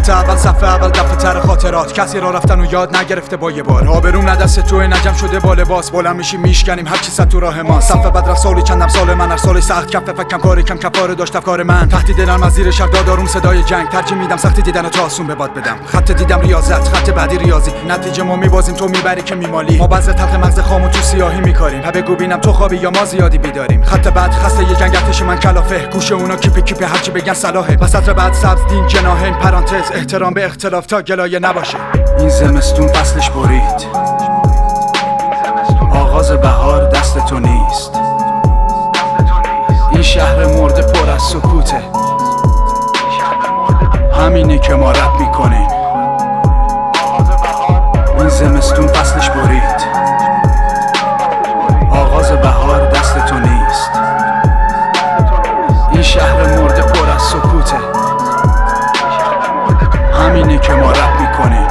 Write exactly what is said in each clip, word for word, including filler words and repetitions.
خط اول صفحه اول دفعه تر خاطرات، کسی را رفتن و یاد نگرفته با یه بار. آبروم نه دست توی نجم شده با لباس، بلند میشیم میشکنیم هر چی صد تو راه ما. صفحه بد رفت سالی چندم سال من، هر سالی سخت کف فکم کاری کم کفاره داشت افکار من. تحت دلم از زیر شب دادارم صدای جنگ، ترجیح میدم سختی دیدن تا آسون به باد بدم. خط دیدم ریاضت، خط بعدی ریاضی، نتیجه ما میبازیم تو میبری که میمالی. ما بعضی تلخ مغز خامو تو سیاهی میکاریم، بگو ببینم تو خوابی یا ما زیادی بیداریم. خط بعد خسته یه جنگ ارتش من کلافه، گوشه اونا کیپ کیپ هرچی بگن صلاحه. و سطر بعد سبز دین جناح این پرانتز، احترام به اختلاف تا گلایه نباشه. این زمستون فصلش برید، آغاز بهار دست تو نیست. این شهر مرده پر از سکوته، همینه که ما رپ میکنیم. این زمستون فصلش برید، آغاز بهار دست تو نیست. این شهر مرده پر از سکوته، همینه که ما رپ میکنیم.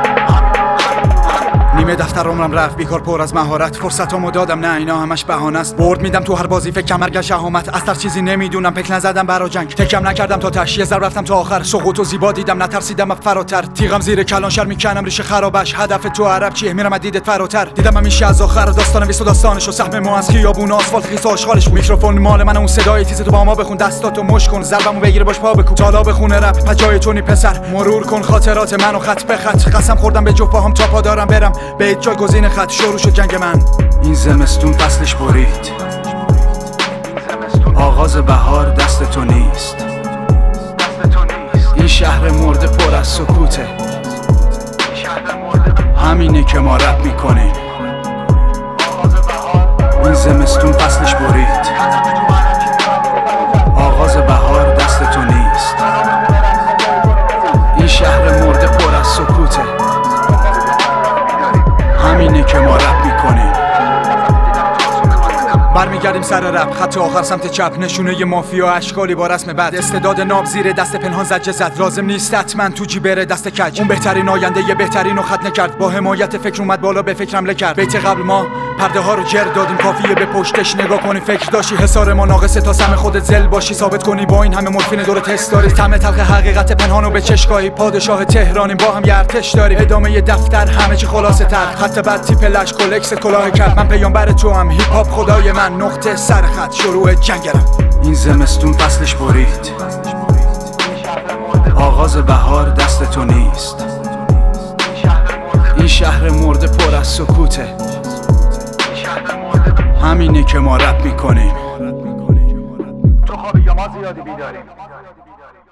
نیمه دفتر عمرم رفت بیکار پر از مهارت، فرصتامو دادم نه اینا همش بهانه است. برد میدم تو هر بازی فکر کمرگل شهامت، از تر چیزی نمیدونم پک نزدم برا جنگ. تکم نکردم تا تش، یه ضرب رفتم تا آخر. سقوط و زیبا دیدم نترسیدم فراتر، تیغم زیر کلان شر میکنم ریشه خرابش. هدف تو عرب چیه؟ میرم از دیدت فراتر. دیدم همیشه از آخر داستان ویس و داستانشو، سهم ما از خیابون آسفالت خیس آشغالش. میکروفون مال من، اون صدای تیز تو با ما بخون، دستاتو مش کن، ضربمو بگیر باش پا بکوب. تالا بخونه رپ پجای تونی پسر، مرور کن خاطرات منو خط به خط. قسم خوردم به جفت پاهم تا پا دارم برم، به جایگزین خط. شروع شد جنگ من. این زمستون فصلش برید، آغاز بهار دست تو نیست. این شهر مرده پر از سکوته، همینه که ما رپ میکنیم. این زمستون فصلش برید، آغاز بهار دست تو نیست. این شهر مرده پر از سکوته، همینه که ما رپ میکنیم. برمیگردیم سر رپ، خط آخر سمت چپ، نشونه ی مافیا اشکالی با رسم بد. استعداد ناب زیر دست پنهان زجه زد، لازم نیست حتما تو جی بره دست کج. اون بهترین آینده یه بهترین رو خط نکرد، با حمایت فکر اومد بالا به فکر حمله کرد. بیت قبل ما پرده ها رو جر دادیم، کافیه به پشتش نگاه کنی. فکر داشتی حصار ما ناقصه تا سم خودت زل باشی، ثابت کنی با این همه مورفین دور تست داری. طعم تلخ حقیقت پنهانو به چشگاهی، پادشاه تهرانیم با هم یه ارتش داریم. ادامه ی دفتر همه چی خلاصه تر، خط بعد تیپ لش کلکس کلاه کرد. من پیامبر تو هم هیپ هاپ خدای من، نقطه سر خط شروع جنگرم. این زمستون فصلش برید، آغاز بهار دست تو نیست. این شهر مرده پر از سکوته، همینه که ما رپ میکنیم. تو خوابی یا ما زیادی بیداریم.